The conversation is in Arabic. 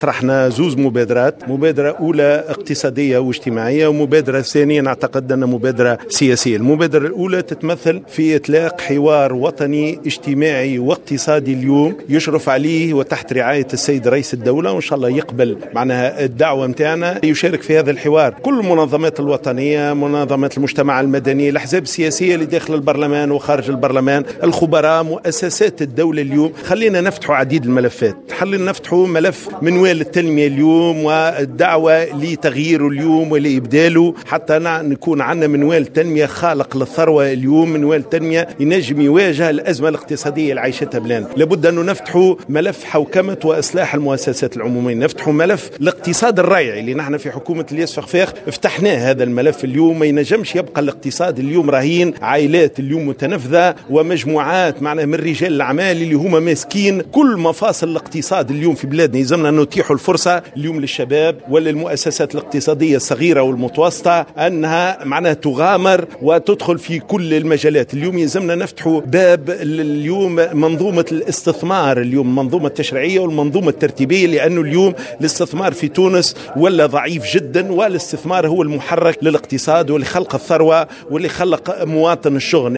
طرحنا زوز مبادرات، مبادرة أولى اقتصادية واجتماعية، ومبادرة ثانية نعتقد أنها مبادرة سياسية. المبادرة الأولى تتمثل في إطلاق حوار وطني اجتماعي واقتصادي اليوم يشرف عليه وتحت رعاية السيد رئيس الدولة، وإن شاء الله يقبل معناها الدعوة متاعنا. يشارك في هذا الحوار كل المنظمات الوطنية، منظمات المجتمع المدني، الأحزاب السياسية اللي داخل البرلمان وخارج البرلمان، الخبراء، مؤسسات الدولة. اليوم خلينا نفتحوا عديد الملفات، خلينا نفتحوا ملف منوال التنمية اليوم والدعوة لتغييره اليوم ولإبداله، حتى نكون عندنا منوال تنمية خالق للثروة اليوم، منوال تنمية ينجم يواجه الأزمة الاقتصادية اللي عايشتها بلادنا. لابد أن نفتحوا ملف حوكمة وإصلاح المؤسسات العمومية، نفتحوا ملف الاقتصاد الريعي اللي نحن في حكومة الياس فخفاخ افتحناه. هذا الملف اليوم ما ينجمش يبقى الاقتصاد اليوم رهين عائلات اليوم متنفذة ومجموعات معنا من رجال الأعمال اللي هما ماسكين كل مفاصل الاقتصاد اليوم في بلادنا. يلزمنا نتيح الفرصة اليوم للشباب وللمؤسسات الاقتصادية الصغيرة والمتوسطة أنها معناها تغامر وتدخل في كل المجالات. اليوم يلزمنا نفتحوا باب اليوم منظومة الاستثمار، اليوم منظومة التشريعية والمنظومة الترتيبية، لأنه اليوم الاستثمار في تونس ولا ضعيف جدا، والاستثمار هو المحرك للاقتصاد واللي خلق الثروة واللي خلق مواطن الشغل.